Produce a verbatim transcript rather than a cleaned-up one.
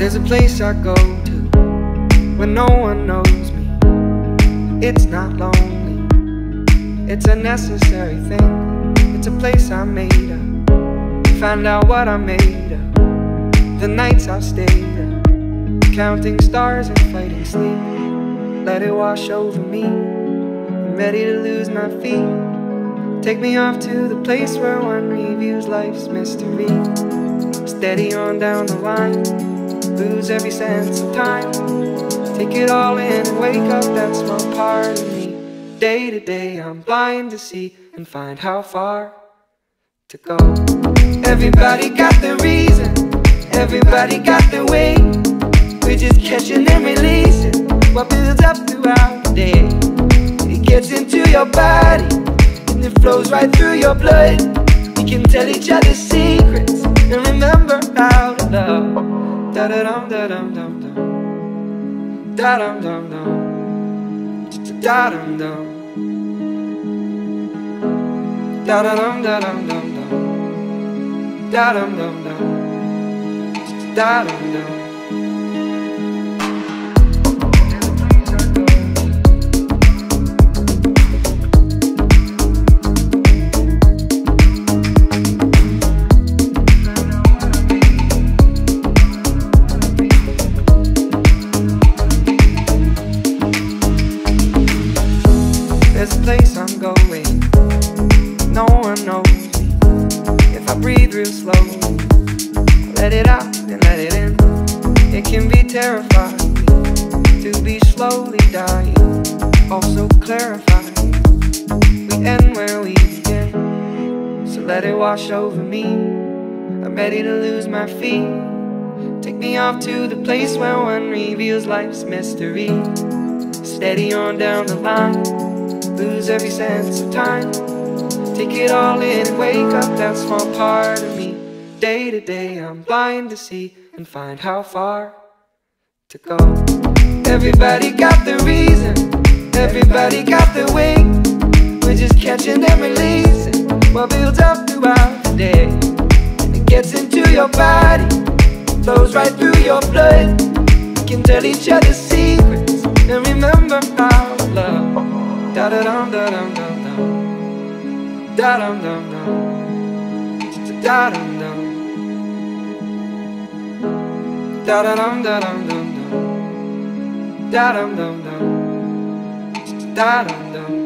There's a place I go to when no one knows me. It's not lonely, it's a necessary thing. It's a place I made up to find out what I made of. The nights I've stayed up, counting stars and fighting sleep. Let it wash over me, I'm ready to lose my feet. Take me off to the place where one reviews life's mystery. Steady on down the line, lose every sense of time. Take it all in and wake up that small part of me. Day to day I'm blind to see and find how far to go. Everybody got their reason, everybody got their way. We're just catching and releasing what builds up throughout the day. It gets into your body and it flows right through your blood. We can tell each other secrets and remember how to love. Da da dum da dum dum dum, da dum dum dum, da dum dum, da da dum da dum dum dum, da dum dum dum, da dum dum. There's a place I'm going, no one knows me. If I breathe real slowly, let it out and let it in. It can be terrifying to be slowly dying, also clarifying. We end where we begin, so let it wash over me. I'm ready to lose my feet. Take me off to the place where one reveals life's mystery. Steady on down the line, lose every sense of time. Take it all in and wake up that small part of me. Day to day I'm blind to see and find how far to go. Everybody got their reason, everybody got their way. We're just catching and releasing what builds up throughout the day. It gets into your body, flows right through your blood. We can tell each other secrets and remember how to love. Da da dum da dum dum dum, da dum dum dum, da dum dum, da da dum da dum dum dum, da dum dum dum, da dum dum.